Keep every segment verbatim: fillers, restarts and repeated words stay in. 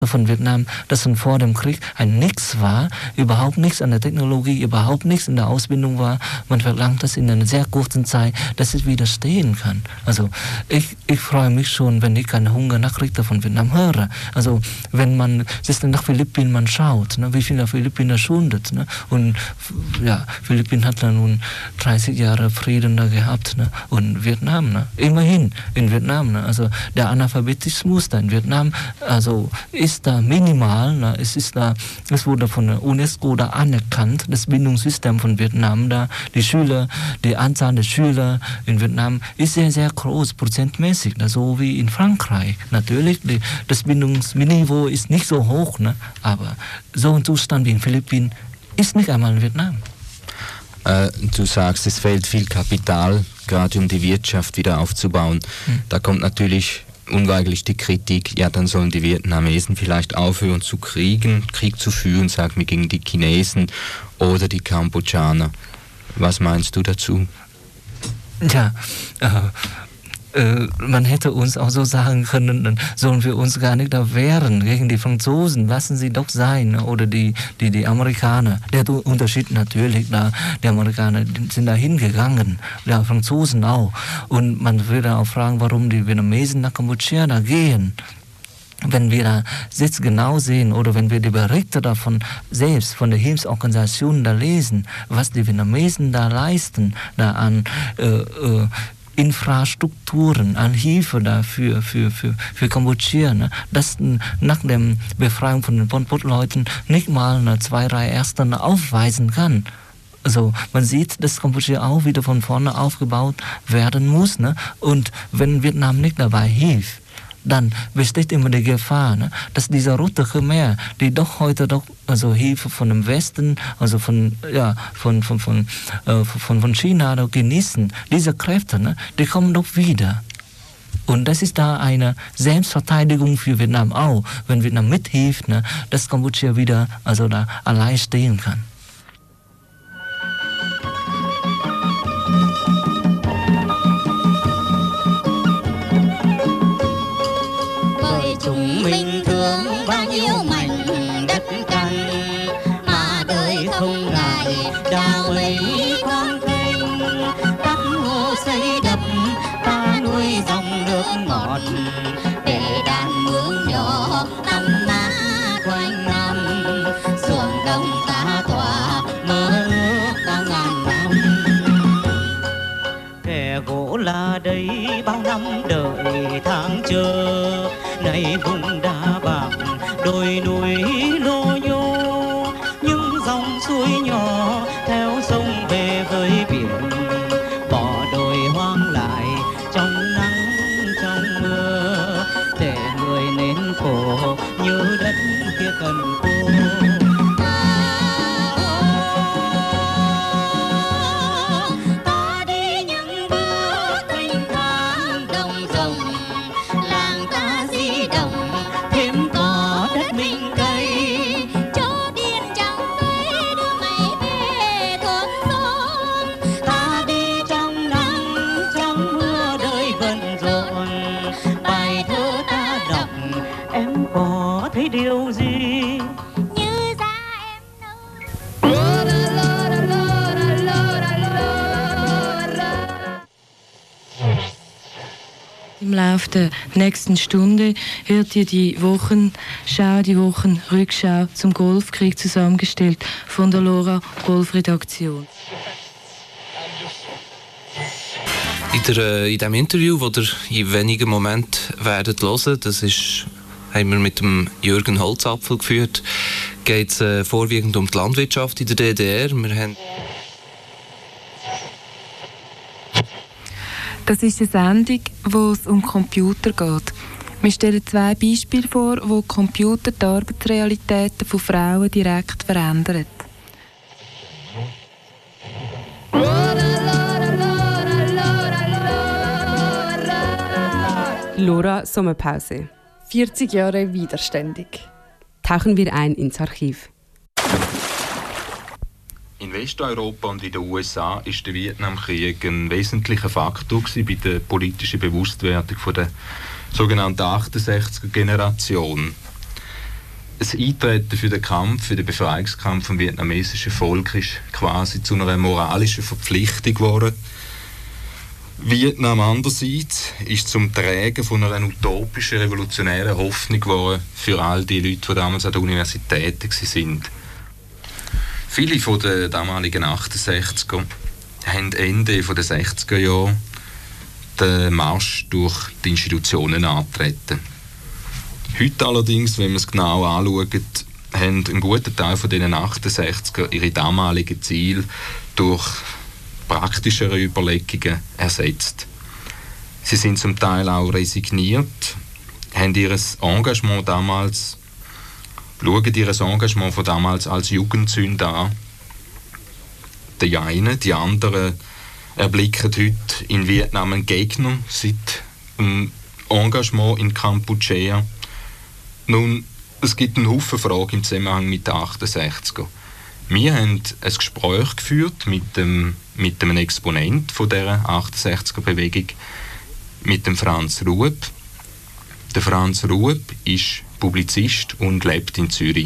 von Vietnam, das schon vor dem Krieg ein Nix war, überhaupt nichts an der Technologie, überhaupt nichts in der Ausbildung war. Man verlangt das in einer sehr kurzen Zeit, dass es widerstehen kann. Also ich, ich freue mich schon, wenn ich keine Hungernachrichten von Vietnam höre. Also wenn man sich nach Philippinen man schaut, ne, wie viele Philippiner schuldet. Ne, und ja, Philippinen hat dann nun dreißig Jahre Frieden da gehabt. Ne, und Vietnam, ne, immerhin in Vietnam. Ne, also der Analphabetismus da in Vietnam, also ist ist da minimal, ne? Es ist da, es wurde von der UNESCO da anerkannt, das Bildungssystem von Vietnam da, die Schüler, die Anzahl der Schüler in Vietnam ist sehr, sehr groß, prozentmäßig, ne? So wie in Frankreich. Natürlich, die, das Bildungsniveau ist nicht so hoch, ne? Aber so ein Zustand wie in Philippinen ist nicht einmal in Vietnam. Äh, du sagst, es fehlt viel Kapital, gerade um die Wirtschaft wieder aufzubauen. Hm. Da kommt natürlich unweigerlich die Kritik, ja, dann sollen die Vietnamesen vielleicht aufhören zu kriegen, Krieg zu führen, sagen wir, gegen die Chinesen oder die Kambodschaner. Was meinst du dazu? Ja, äh, äh, man hätte uns auch so sagen können, dann sollen wir uns gar nicht da wehren gegen die Franzosen, lassen sie doch sein, oder die, die, die Amerikaner. Der Unterschied natürlich, da, die Amerikaner sind da hingegangen, die Franzosen auch. Und man würde auch fragen, warum die Vietnamesen nach Kambodscha da gehen. Wenn wir da jetzt genau sehen oder wenn wir die Berichte davon selbst von der Hilfsorganisation da lesen, was die Vietnamesen da leisten, da an äh, äh, Infrastrukturen, an Hilfe dafür für, für, für Kambodscha, ne? Das nach der Befreiung von den Pol Pot-Leuten nicht mal eine zwei, drei Ersten aufweisen kann. Also man sieht, dass Kambodscha auch wieder von vorne aufgebaut werden muss, ne? Und wenn Vietnam nicht dabei hilft, dann besteht immer die Gefahr, ne, dass dieser Rote Khmer, die doch heute doch also Hilfe von dem Westen, also von ja von von von äh, von, von China doch genießen, diese Kräfte, ne, die kommen doch wieder. Und das ist da eine Selbstverteidigung für Vietnam auch, wenn Vietnam mithilft, ne, dass Kambodscha wieder also da allein stehen kann. Chúng mình thương bao nhiêu mảnh đất cằn mà đời không ngại đào mấy con kênh, các hồ xây đập ta nuôi dòng nước ngọt để đàn mướn nhỏ tắm mát quanh năm, ruộng đồng ta tỏa mơ ước ta ngàn năm. Kẻ gỗ là đây bao năm đợi tháng chờ, này vùng đá bạc đồi núi lô nhô, những dòng suối nhỏ theo sông về với biển, bỏ đồi hoang lại trong nắng trong mưa, để người nên khổ như đất kia cần cô. Điều gì như ra em Im Laufe der nächsten Stunde hört ihr die Wochenschau, die Wochenrückschau zum Golfkrieg zusammengestellt von der Lora Golfredaktion. In, der, in diesem Interview, das ihr in wenigen Momenten werdet hören, das ist haben wir mit dem Jürgen Holzapfel geführt, geht es äh, vorwiegend um die Landwirtschaft in der D D R. Wir haben das ist eine Sendung, wo es um Computer geht. Wir stellen zwei Beispiele vor, wo Computer die Arbeitsrealitäten von Frauen direkt verändern. Lora Sommerpause. vierzig Jahre widerständig. Tauchen wir ein ins Archiv. In Westeuropa und in den U S A war der Vietnamkrieg ein wesentlicher Faktor bei der politischen Bewusstwerdung von der sogenannten achtundsechziger Generation. das Eintreten für den Kampf, für den Befreiungskampf vom vietnamesischen Volk ist quasi zu einer moralischen Verpflichtung geworden. Vietnam andererseits ist zum Träger von einer utopischen, revolutionären Hoffnung geworden für all die Leute, die damals an der Universität waren. Viele von den damaligen achtundsechziger haben Ende der sechziger Jahre den Marsch durch die Institutionen angetreten. Heute allerdings, wenn man es genau anschaut, haben ein guter Teil von diesen achtundsechziger ihre damaligen Ziele durch praktischere Überlegungen ersetzt. Sie sind zum Teil auch resigniert, haben ihr Engagement damals, schauen ihr Engagement von damals als Jugendsünde an. Die einen, die anderen erblicken heute in Vietnam einen Gegner seit dem Engagement in Kampuchea. Nun, es gibt einen Haufen Fragen im Zusammenhang mit den achtundsechziger. Wir haben ein Gespräch geführt mit dem, mit dem Exponent von dieser achtundsechziger-Bewegung, mit dem Franz Rueb. Der Franz Rueb ist Publizist und lebt in Zürich.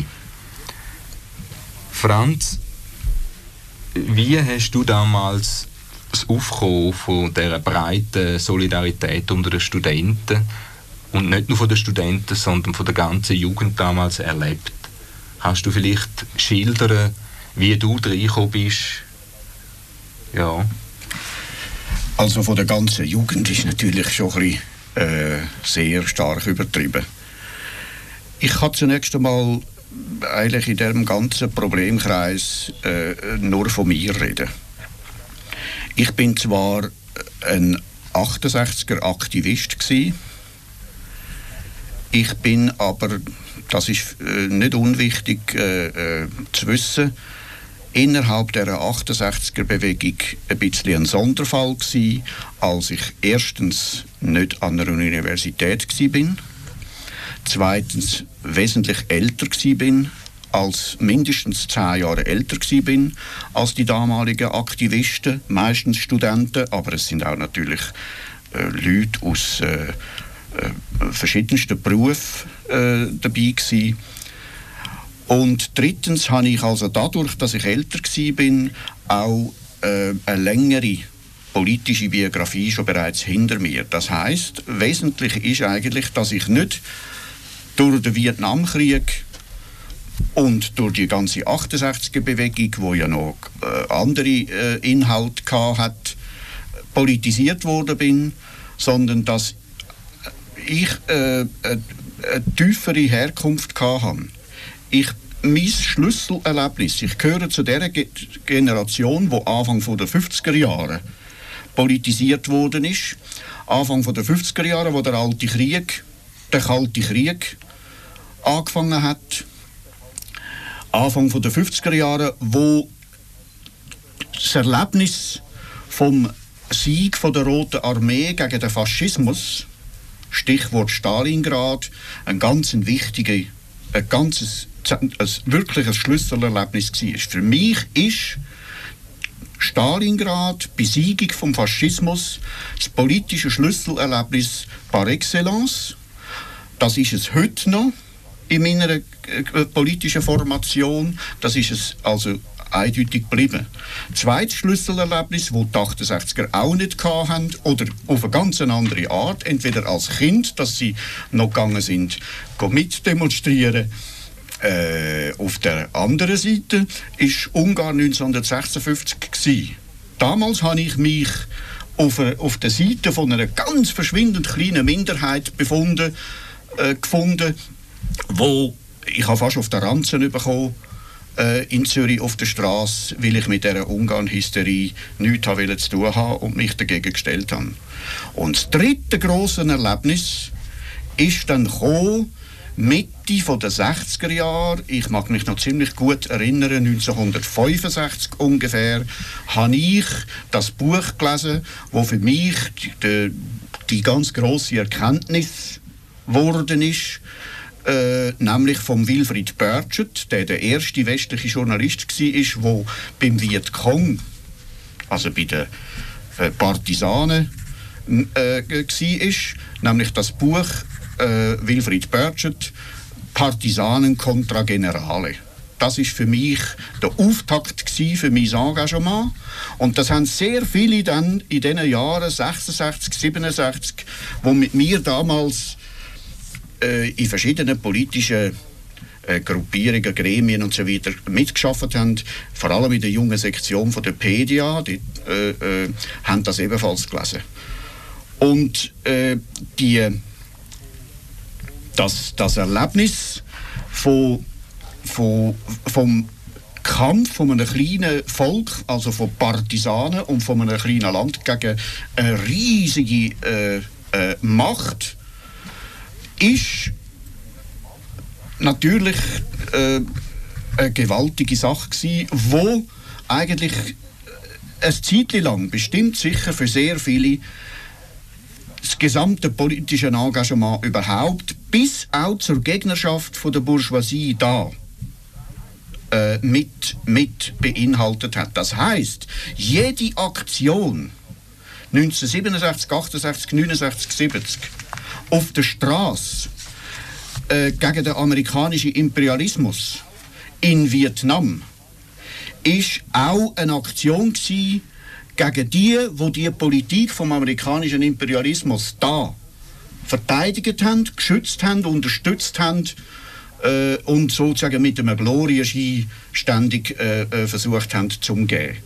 Franz, wie hast du damals das Aufkommen von dieser breiten Solidarität unter den Studenten und nicht nur von den Studenten, sondern von der ganzen Jugend damals erlebt? Kannst du vielleicht schildern, wie du reingekommen bist? Ja. Also von der ganzen Jugend ist natürlich schon ein bisschen, äh, sehr stark übertrieben. Ich kann zunächst einmal eigentlich in diesem ganzen Problemkreis äh, nur von mir reden. Ich bin zwar ein achtundsechziger-Aktivist gewesen, ich bin aber, das ist äh, nicht unwichtig äh, äh, zu wissen, innerhalb der achtundsechziger-Bewegung ein bisschen ein Sonderfall gewesen, als ich erstens nicht an einer Universität war, zweitens wesentlich älter war, als mindestens zehn Jahre älter war als die damaligen Aktivisten, meistens Studenten, aber es sind auch natürlich äh, Leute aus äh, äh, verschiedensten Berufen äh, dabei gewesen. Und drittens habe ich also dadurch, dass ich älter war, auch äh, eine längere politische Biografie schon bereits hinter mir. Das heisst, wesentlich ist eigentlich, dass ich nicht durch den Vietnamkrieg und durch die ganze achtundsechziger-Bewegung, die ja noch äh, andere äh, Inhalte hatte, politisiert worden bin, sondern dass ich äh, äh, eine tiefere Herkunft hatte. Ich, mein Schlüsselerlebnis, ich gehöre zu der Ge- Generation, die Anfang der fünfziger Jahre politisiert worden ist. Anfang der fünfziger Jahre, wo der alte Krieg, der Kalte Krieg angefangen hat. Anfang der fünfziger Jahre, wo das Erlebnis vom Sieg von der Roten Armee gegen den Faschismus, Stichwort Stalingrad, ein ganz wichtiges, ein ganzes, ein wirkliches Schlüsselerlebnis war. Für mich ist Stalingrad, Besiegung vom Faschismus, das politische Schlüsselerlebnis par excellence. Das ist es heute noch in meiner äh, politischen Formation. Das ist es also eindeutig geblieben. Zweites Schlüsselerlebnis, das die achtundsechziger auch nicht hatten, oder auf eine ganz andere Art, entweder als Kind, dass sie noch gegangen sind, mitdemonstrieren. Äh, auf der anderen Seite war Ungarn neunzehnhundertsechsundfünfzig gewesen. Damals habe ich mich auf, eine, auf der Seite von einer ganz verschwindend kleinen Minderheit befunden, äh, gefunden, wo ich habe fast auf der Ranzen bekommen äh, in Zürich auf der Straße, weil ich mit dieser Ungarn-Hysterie nichts habe zu tun habe und mich dagegen gestellt habe. Und das dritte grosse Erlebnis ist dann gekommen, Mitte der sechziger Jahre, ich mag mich noch ziemlich gut erinnern, neunzehnhundertfünfundsechzig ungefähr, habe ich das Buch gelesen, wo für mich die, die ganz grosse Erkenntnis geworden ist, äh, nämlich von Wilfried Burchett, der der erste westliche Journalist war, der beim Vietcong, also bei den äh, Partisanen, äh, war, nämlich das Buch äh, Wilfried Burchett, Partisanen kontra Generale. Das ist für mich der Auftakt für mein Engagement. Und das haben sehr viele dann in diesen Jahren sechsundsechzig, siebenundsechzig, die mit mir damals äh, in verschiedenen politischen äh, Gruppierungen, Gremien und so weiter mitgeschafft haben, vor allem in der jungen Sektion von der P D A, die äh, äh, haben das ebenfalls gelesen. Und äh, die, das, das Erlebnis von Von, vom Kampf von einem kleinen Volk, also von Partisanen und von einem kleinen Land gegen eine riesige äh, äh, Macht, ist natürlich äh, eine gewaltige Sache gewesen, wo eigentlich eine Zeit lang, bestimmt sicher für sehr viele, das gesamte politische Engagement überhaupt, bis auch zur Gegnerschaft von der Bourgeoisie da, äh, mit, mit beinhaltet hat. Das heisst, jede Aktion neunzehnhundertsiebenundsechzig, achtundsechzig, neunundsechzig, siebzig auf der Straße äh, gegen den amerikanischen Imperialismus in Vietnam ist auch eine Aktion gewesen gegen die, die die Politik vom amerikanischen Imperialismus da verteidigt haben, geschützt haben, unterstützt haben äh, und sozusagen mit einem Glorienschein ständig äh, äh, versucht haben zu umgehen.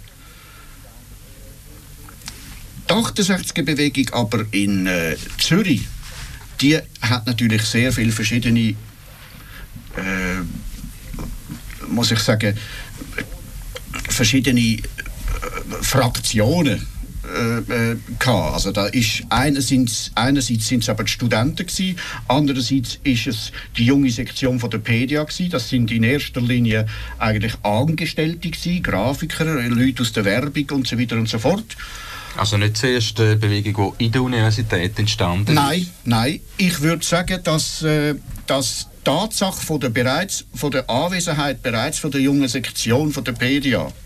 Die achtundsechziger-Bewegung aber in äh, Zürich, die hat natürlich sehr viele verschiedene, äh, muss ich sagen, verschiedene äh, Fraktionen äh, äh, gehabt. Also da ist einerseits, einerseits sind es aber die Studenten gewesen, andererseits ist es die junge Sektion von der P D A gewesen. Das sind in erster Linie eigentlich Angestellte gewesen, Grafiker, Leute aus der Werbung und so weiter und so fort. Also nicht zuerst eine Bewegung, die in der Universität entstanden ist? Nein, nein. Ich würde sagen, dass, äh, dass die Tatsache von der, bereits, von der Anwesenheit bereits von der jungen Sektion von der P D A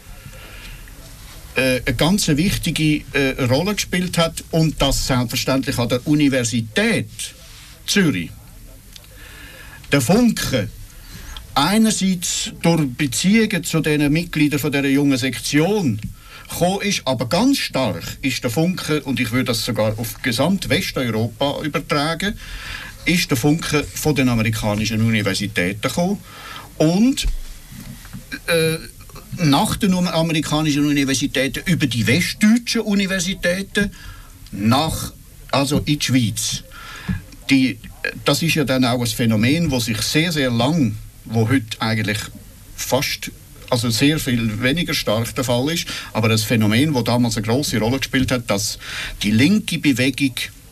äh, eine ganz wichtige äh, Rolle gespielt hat und das selbstverständlich an der Universität Zürich. Der Funke einerseits durch Beziehungen zu den Mitgliedern von der jungen Sektion gekommen ist, aber ganz stark ist der Funke, und ich würde das sogar auf gesamt Westeuropa übertragen, ist der Funke von den amerikanischen Universitäten gekommen und äh, nach den amerikanischen Universitäten über die westdeutschen Universitäten nach, also in die Schweiz. Die, das ist ja dann auch ein Phänomen, das sich sehr, sehr lang, wo heute eigentlich fast also sehr viel weniger stark der Fall ist, aber das Phänomen, das damals eine grosse Rolle gespielt hat, dass die linke Bewegung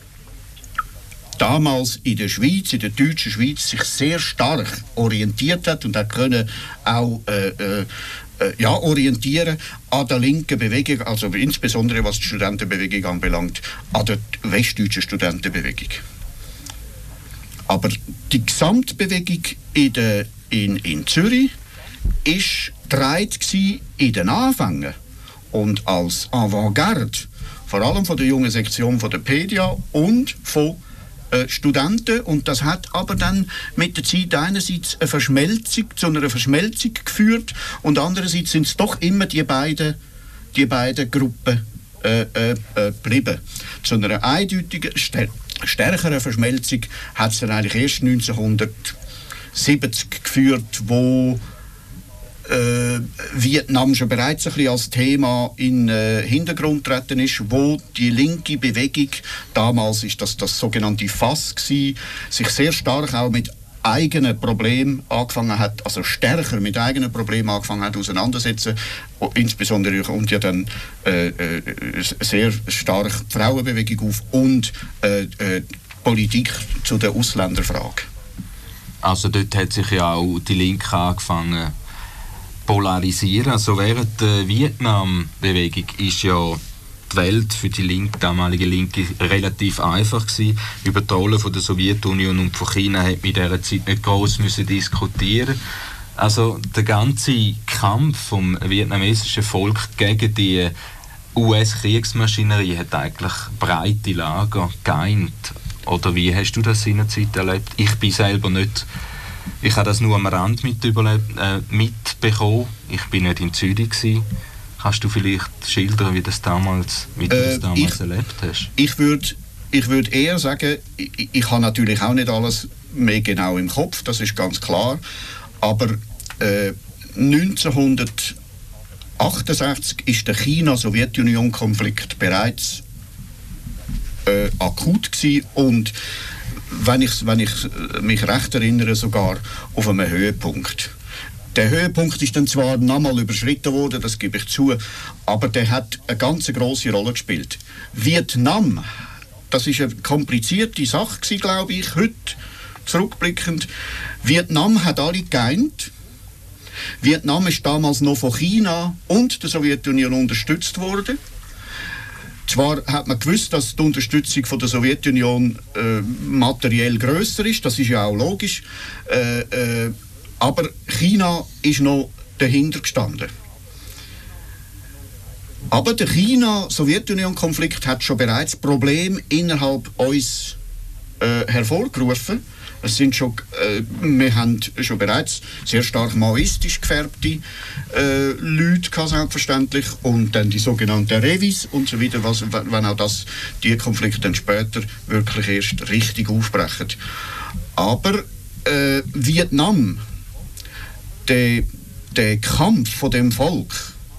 damals in der Schweiz, in der deutschen Schweiz, sich sehr stark orientiert hat und hat können auch äh, äh, ja, orientieren an der linken Bewegung, also insbesondere was die Studentenbewegung anbelangt, an der westdeutschen Studentenbewegung. Aber die Gesamtbewegung in, der, in, in Zürich ist dreit gsi in den Anfängen und als Avantgarde, vor allem von der jungen Sektion von der P D A und von äh, Studenten, und das hat aber dann mit der Zeit einerseits eine Verschmelzung, zu einer Verschmelzung geführt und andererseits sind es doch immer die beiden, die beiden Gruppen äh, äh, geblieben. Zu einer eindeutigen, stär- stärkeren Verschmelzung hat es dann eigentlich erst neunzehnhundertsiebzig geführt, wo Äh, Vietnam schon bereits ein bisschen als Thema in den äh, Hintergrund getreten ist, wo die linke Bewegung, damals ist das das sogenannte F A S gewesen, sich sehr stark auch mit eigenen Problemen angefangen hat, also stärker mit eigenen Problemen angefangen hat auseinandersetzen. Insbesondere kommt ja dann äh, äh, sehr stark die Frauenbewegung auf und äh, äh, Politik zu der Ausländerfrage. Also dort hat sich ja auch die Linke angefangen polarisieren. Also während der Vietnam-Bewegung ist ja die Welt für die Linke, damalige Linke relativ einfach gewesen. Über die Rolle von der Sowjetunion und von China hat man in dieser Zeit nicht gross müssen diskutieren. Also der ganze Kampf vom vietnamesischen Volk gegen die U S-Kriegsmaschinerie hat eigentlich breite Lager geeint. Oder wie hast du das seinerzeit erlebt? Ich bin selber nicht Ich habe das nur am Rand mit überle- äh, mitbekommen. Ich bin nicht in Zürich gewesen. Kannst du vielleicht schildern, wie, das damals, wie du Äh, das damals ich- erlebt hast? Ich würde ich würd eher sagen, ich, ich habe natürlich auch nicht alles mehr genau im Kopf, das ist ganz klar. Aber äh, neunzehnhundertachtundsechzig ist der China-Sowjetunion-Konflikt bereits äh, akut gewesen und wenn ich, wenn ich mich recht erinnere, sogar auf einem Höhepunkt. Der Höhepunkt ist dann zwar nochmal überschritten worden, das gebe ich zu, aber der hat eine ganz grosse Rolle gespielt. Vietnam, das ist eine komplizierte Sache gewesen, glaube ich, heute zurückblickend. Vietnam hat alle geeint. Vietnam ist damals noch von China und der Sowjetunion unterstützt worden. Zwar hat man gewusst, dass die Unterstützung von der Sowjetunion äh, materiell grösser ist, das ist ja auch logisch, äh, äh, aber China ist noch dahinter gestanden. Aber der China-Sowjetunion-Konflikt hat schon bereits Probleme innerhalb uns äh, hervorgerufen. Es sind schon, äh, wir haben schon bereits sehr stark maoistisch gefärbte äh, Leute gehabt, selbstverständlich, und dann die sogenannten Revis und so weiter, was, wenn auch das, die Konflikte dann später wirklich erst richtig aufbrechen. Aber äh, Vietnam, der, der Kampf von dem Volk,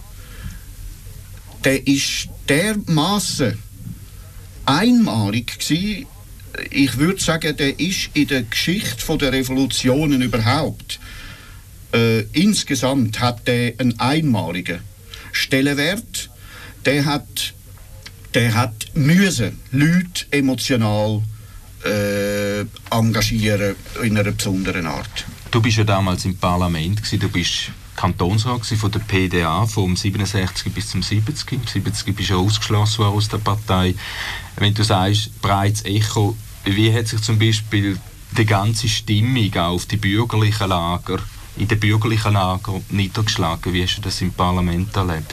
der ist dermaßen einmalig gewesen. Ich würde sagen, der ist in der Geschichte der Revolutionen überhaupt. Äh, insgesamt hat der einen einmaligen Stellenwert. Der hat, der hat müssen Leute emotional äh, engagieren in einer besonderen Art. Du bist ja damals im Parlament gewesen, du bist Kantonsrat gewesen von der P D A vom siebenundsechzig bis zum siebzig. Im siebzig bist du ja ausgeschlossen worden aus der Partei. Wenn du sagst, breites Echo, wie hat sich zum Beispiel die ganze Stimmung auf die bürgerlichen Lager, in den bürgerlichen Lager niedergeschlagen? Wie hast du das im Parlament erlebt?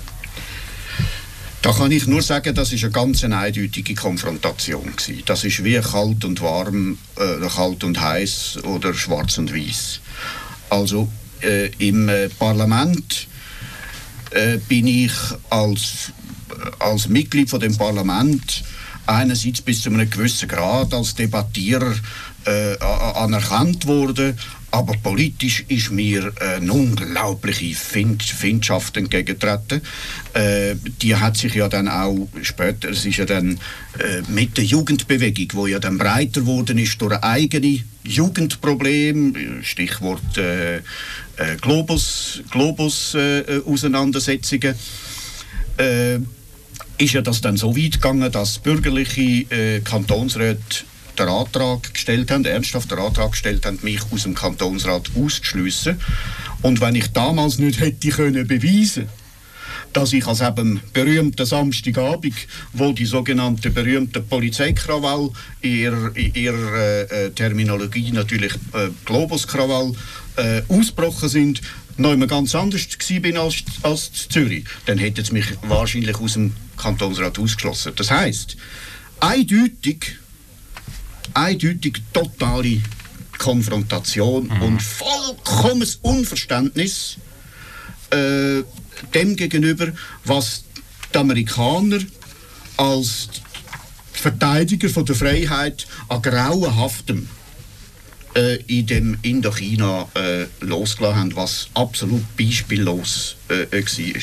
Da kann ich nur sagen, das ist eine ganz eindeutige Konfrontation gewesen. Das ist wie kalt und warm, äh, kalt und heiß oder schwarz und weiß. Also äh, im äh, Parlament äh, bin ich als, als Mitglied von dem Parlament einerseits bis zu einem gewissen Grad als Debattierer äh, anerkannt worden, aber politisch ist mir äh, eine unglaubliche Find Findschaft entgegengetreten. Äh, die hat sich ja dann auch später, es ist ja dann äh, mit der Jugendbewegung, die ja dann breiter geworden ist durch eigene Jugendprobleme, Stichwort äh, äh, Globus, Globus äh, Auseinandersetzungen, äh, ist ja das dann so weit gegangen, dass bürgerliche äh, Kantonsräte den Antrag gestellt haben, ernsthaft den Antrag gestellt haben, mich aus dem Kantonsrat auszuschliessen. Und wenn ich damals nicht hätte können beweisen, dass ich als eben berühmten Samstagabend, wo die sogenannte berühmte Polizeikrawall in ihrer, in ihrer äh, Terminologie natürlich äh, Globuskrawall äh, ausgebrochen sind, noch immer ganz anders gewesen bin als, als in Zürich, dann hätte es mich wahrscheinlich aus dem Kantonsrat ausgeschlossen. Das heisst, eindeutig, eindeutig totale Konfrontation mhm. und vollkommenes Unverständnis äh, dem gegenüber, was die Amerikaner als Verteidiger von der Freiheit an grauenhaftem äh, in dem Indochina äh, losgelassen haben, was absolut beispiellos äh, war.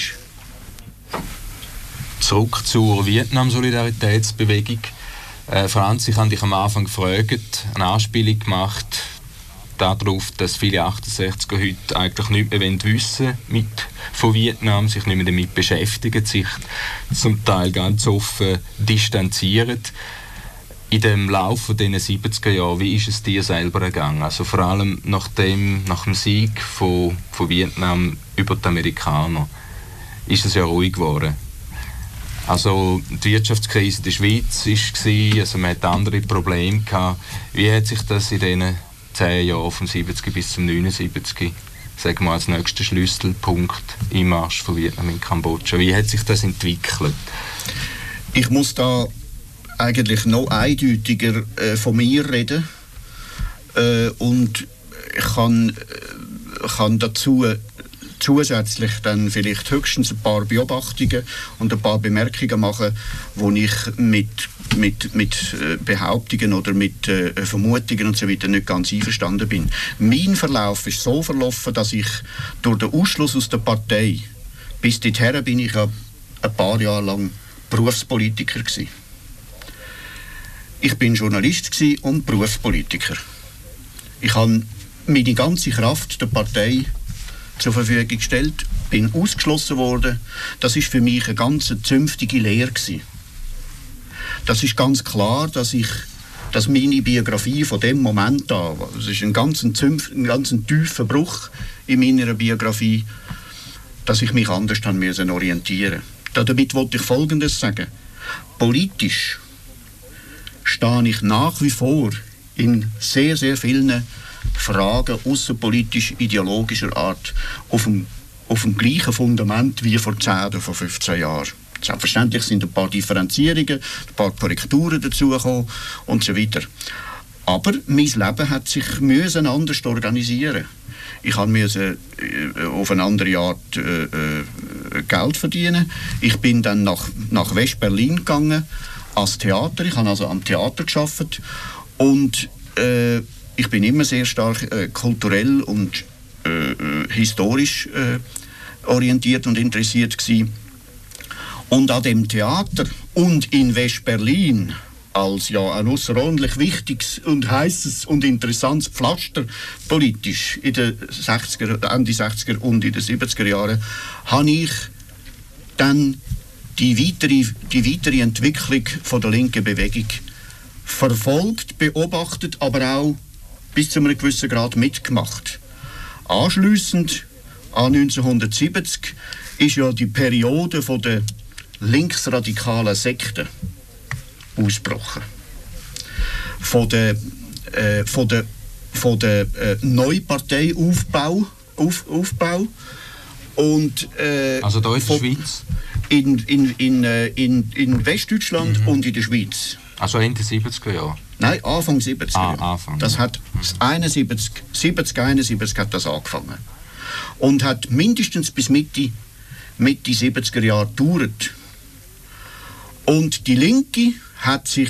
Zurück zur Vietnam-Solidaritätsbewegung. Äh, Franz, ich habe dich am Anfang gefragt, eine Anspielung gemacht darauf, dass viele achtundsechziger heute eigentlich nichts mehr wissen mit von Vietnam, sich nicht mehr damit beschäftigen, sich zum Teil ganz offen distanzieren. In dem Lauf dieser siebziger Jahre, wie ist es dir selber gegangen? Also vor allem nach dem, nach dem Sieg von, von Vietnam über die Amerikaner ist es ja ruhig geworden. Also die Wirtschaftskrise in der Schweiz war, also man hatte andere Probleme gehabt. Wie hat sich das in diesen zehn Jahren, vom siebzig bis zum neunundsiebzig, sagen wir als nächster Schlüsselpunkt im Marsch von Vietnam in Kambodscha, wie hat sich das entwickelt? Ich muss da eigentlich noch eindeutiger äh, von mir reden. Äh, und ich kann, kann dazu zusätzlich dann vielleicht höchstens ein paar Beobachtungen und ein paar Bemerkungen machen, wo ich mit, mit, mit Behauptungen oder mit äh, Vermutungen und so weiter nicht ganz einverstanden bin. Mein Verlauf ist so verlaufen, dass ich durch den Ausschluss aus der Partei, bis dorthin bin ich ein paar Jahre lang Berufspolitiker gewesen. Ich bin Journalist gewesen und Berufspolitiker. Ich habe meine ganze Kraft der Partei zur Verfügung gestellt, bin ausgeschlossen worden. Das ist für mich eine ganz zünftige Lehre gewesen. Das ist ganz klar, dass ich, dass meine Biografie von dem Moment an, das ist ein ganz, Zünf, ein ganz tiefer Bruch in meiner Biografie, dass ich mich anders haben müssen orientieren. Damit wollte ich Folgendes sagen: Politisch stehe ich nach wie vor in sehr, sehr vielen Fragen außenpolitisch-ideologischer Art auf dem, auf dem gleichen Fundament wie vor zehn oder vor fünfzehn Jahren. Selbstverständlich sind ein paar Differenzierungen, ein paar Korrekturen dazugekommen und so weiter. Aber mein Leben hat sich müssen anders organisieren. Ich musste äh, auf eine andere Art äh, äh, Geld verdienen. Ich bin dann nach, nach West-Berlin gegangen als Theater. Ich habe also am Theater gearbeitet und äh, ich bin immer sehr stark äh, kulturell und äh, historisch äh, orientiert und interessiert gewesen. Und an dem Theater und in West-Berlin als ja ein außerordentlich wichtiges und heißes und interessantes Pflaster politisch in den sechziger, Ende sechziger und in den siebziger Jahren, habe ich dann die weitere, die weitere Entwicklung von der linken Bewegung verfolgt, beobachtet, aber auch bis zu einem gewissen Grad mitgemacht. Anschliessend an neunzehnhundertsiebzig ist ja die Periode von der linksradikalen Sekten ausgebrochen. Von der, äh, von der, von der äh, Neuparteiaufbau auf, Aufbau und äh, also da in der von, Schweiz? In, in, in, äh, in, in Westdeutschland mhm. und in der Schweiz. Also Ende siebziger Jahre? Nein, Anfang siebziger. Ah, Anfang. Das hat einundsiebzig, siebzig, einundsiebzig hat das angefangen. Und hat mindestens bis Mitte, Mitte siebziger Jahre gedauert. Und die Linke hat sich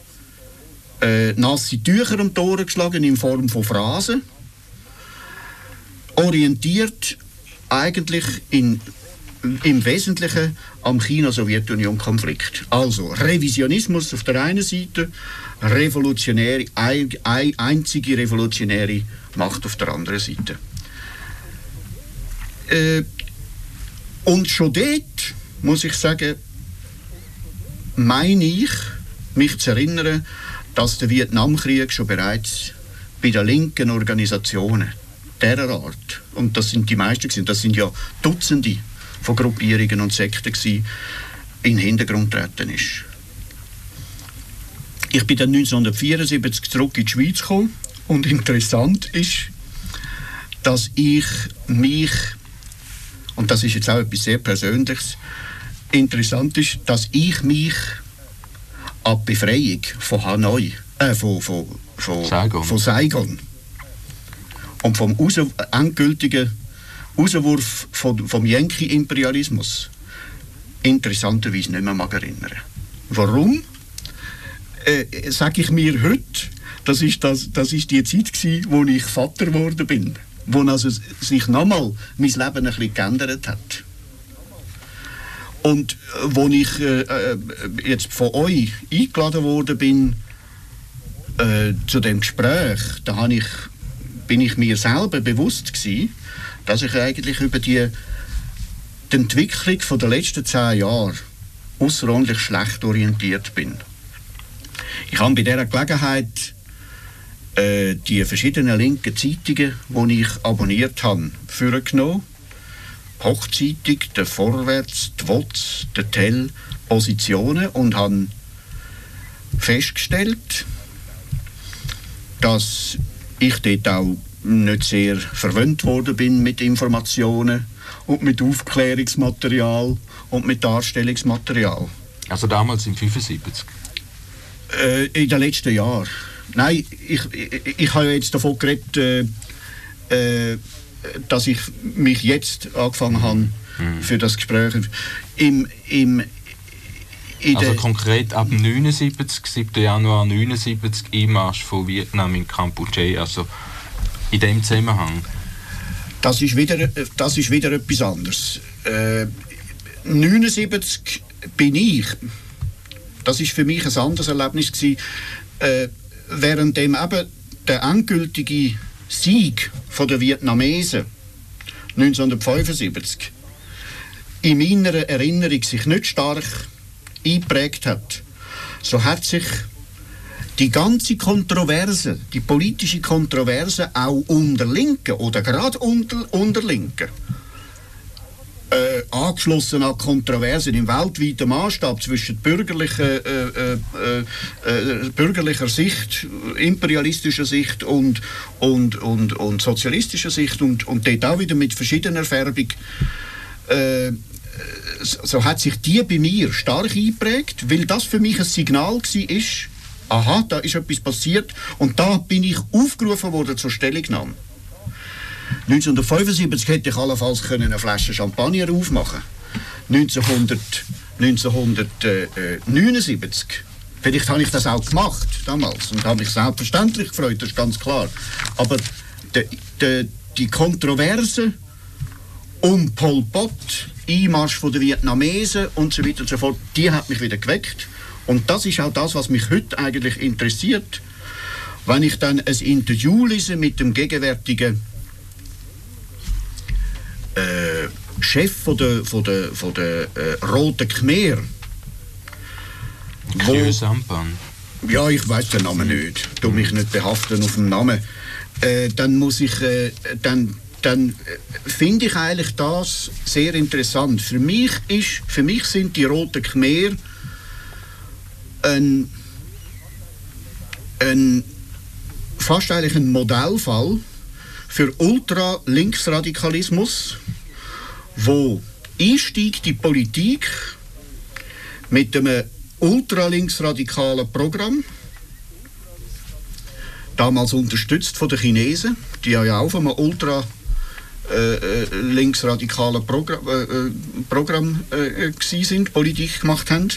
äh, nasse Tücher um die Ohren geschlagen in Form von Phrasen, orientiert eigentlich in, im Wesentlichen am China-Sowjetunion-Konflikt. Also Revisionismus auf der einen Seite, revolutionäre, ein, ein, einzige revolutionäre Macht auf der anderen Seite. Äh, und schon dort, muss ich sagen, meine ich, mich zu erinnern, dass der Vietnamkrieg schon bereits bei den linken Organisationen dieser Art, und das sind die meisten gewesen, das sind ja Dutzende von Gruppierungen und Sekten gewesen, in den Hintergrund getreten ist. Ich bin dann neunzehnhundertvierundsiebzig zurück in die Schweiz gekommen und interessant ist, dass ich mich, und das ist jetzt auch etwas sehr Persönliches, interessant ist, dass ich mich an die Befreiung von Hanoi, äh, von, von, von, Saigon. von Saigon und vom Raus- endgültigen Auswurf von, vom Yankee-Imperialismus interessanterweise nicht mehr mag erinnern. Warum? Äh, sage ich mir heute, das ist, das, das ist die Zeit gewesen, wo ich Vater geworden bin, wo also sich nochmal mein Leben ein bisschen geändert hat. Und wo ich äh, jetzt von euch eingeladen worden bin äh, zu dem Gespräch, da habe ich, bin ich mir selber bewusst gewesen, dass ich eigentlich über die, die Entwicklung von der letzten zehn Jahre außerordentlich schlecht orientiert bin. Ich habe bei dieser Gelegenheit äh, die verschiedenen linken Zeitungen, die ich abonniert habe, vorgenommen. Die Hochzeitung, der Vorwärts, die W O Z, der Tell, Positionen, und habe festgestellt, dass ich dort auch nicht sehr verwöhnt worden bin mit Informationen und mit Aufklärungsmaterial und mit Darstellungsmaterial. Also damals im fünfundsiebzig? Äh, in den letzten Jahren. Nein, ich, ich, ich habe jetzt davon geredet, äh, äh, dass ich mich jetzt angefangen habe mhm. für das Gespräch. Im, im, also konkret ab neunundsiebzig, siebten Januar neunundsiebzig, Einmarsch von Vietnam in Kampuchea, also in dem Zusammenhang. Das ist wieder, das ist wieder etwas anderes. Äh, neunundsiebzig bin ich, das ist für mich ein anderes Erlebnis gewesen, äh, währenddem eben der endgültige Sieg von der Vietnamesen neunzehnhundertfünfundsiebzig in meiner Erinnerung sich nicht stark eingeprägt hat, so hat sich die ganze Kontroverse, die politische Kontroverse auch unter Linken oder gerade unter, unter Linken äh, angeschlossen an Kontroversen im weltweiten Maßstab zwischen bürgerlicher, äh, äh, äh, bürgerlicher Sicht, imperialistischer Sicht und, und, und, und sozialistischer Sicht und, und dort auch wieder mit verschiedener Färbung. Äh, so hat sich die bei mir stark eingeprägt, weil das für mich ein Signal war, aha, da ist etwas passiert und da bin ich aufgerufen worden zur Stellungnahme. neunzehnhundertfünfundsiebzig hätte ich allenfalls eine Flasche Champagner aufmachen können. neunzehnhundertneunundsiebzig, vielleicht habe ich das auch gemacht damals und habe mich selbstverständlich gefreut, das ist ganz klar. Aber de, de, die Kontroverse um Pol Pot, Einmarsch von der Vietnamesen und so weiter und so fort, die hat mich wieder geweckt. Und das ist auch das, was mich heute eigentlich interessiert. Wenn ich dann ein Interview lese mit dem gegenwärtigen äh, Chef von der, von der, von der äh, Roten Khmer. Khieu Samphan. Ja, ich weiß den Namen nicht. Ich tu mich nicht behaften auf den Namen. Äh, dann muss ich, äh, dann, dann finde ich eigentlich das sehr interessant. Für mich ist, für mich sind die Roten Khmer ein, ein fast eigentlich ein Modellfall für Ultralinksradikalismus, wo einsteigt die Politik mit einem ultralinksradikalen Programm, damals unterstützt von den Chinesen, die ja auch von einem ultra äh, linksradikalen Progr äh, Programm äh, gewesen sind, Politik gemacht haben.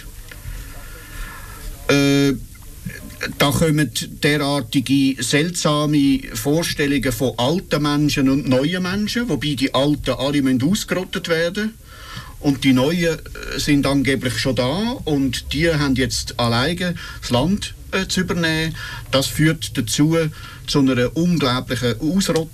Äh, da kommen derartige seltsame Vorstellungen von alten Menschen und neuen Menschen, wobei die Alten alle ausgerottet werden und die Neuen sind angeblich schon da und die haben jetzt alleine das Land äh, zu übernehmen. Das führt dazu zu einer unglaublichen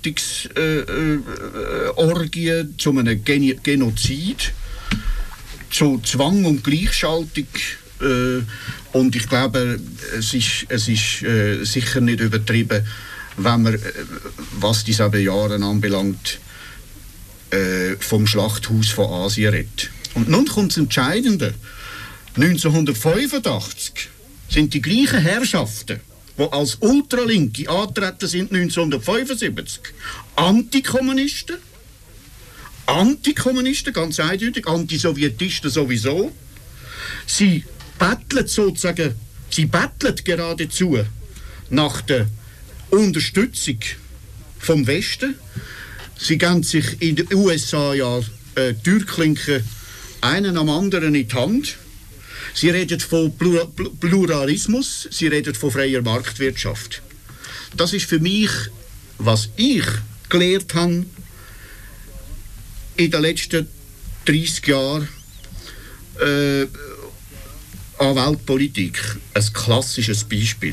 Ausrottungsorgie, äh, äh, zu einem Gen Genozid, zu Zwang und Gleichschaltung. Äh, und ich glaube, es ist, es ist äh, sicher nicht übertrieben, wenn man, äh, was die sieben Jahre anbelangt, äh, vom Schlachthaus von Asien redet. Und nun kommt das Entscheidende. neunzehnhundertfünfundachtzig sind die gleichen Herrschaften, die als Ultralinke antreten sind, neunzehnhundertfünfundsiebzig, Antikommunisten, Antikommunisten, ganz eindeutig, Antisowjetisten sowieso. Sie betteln sozusagen, sie betteln geradezu nach der Unterstützung vom Westen. Sie geben sich in den U S A ja äh, Türklinken einen am anderen in die Hand. Sie reden von Plura Pluralismus, sie reden von freier Marktwirtschaft. Das ist für mich, was ich gelernt habe in den letzten dreißig Jahren äh, an Weltpolitik, ein klassisches Beispiel.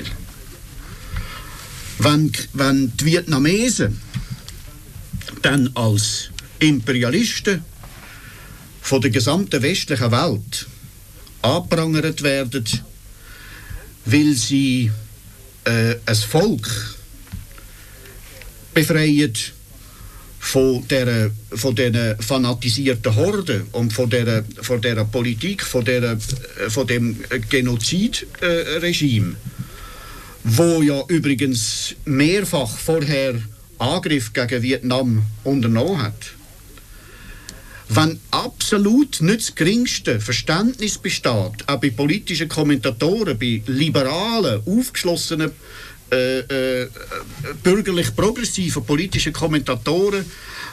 Wenn, wenn die Vietnamesen dann als Imperialisten von der gesamten westlichen Welt angeprangert werden, weil sie äh, ein Volk befreien von der von diesen fanatisierten Horden und von der von der Politik, von der von dem Genozidregime, äh, wo ja übrigens mehrfach vorher Angriff gegen Vietnam unternommen hat. Wenn absolut nicht das geringste Verständnis besteht, auch bei politischen Kommentatoren, bei liberalen, aufgeschlossenen äh, äh, bürgerlich-progressiven politischen Kommentatoren,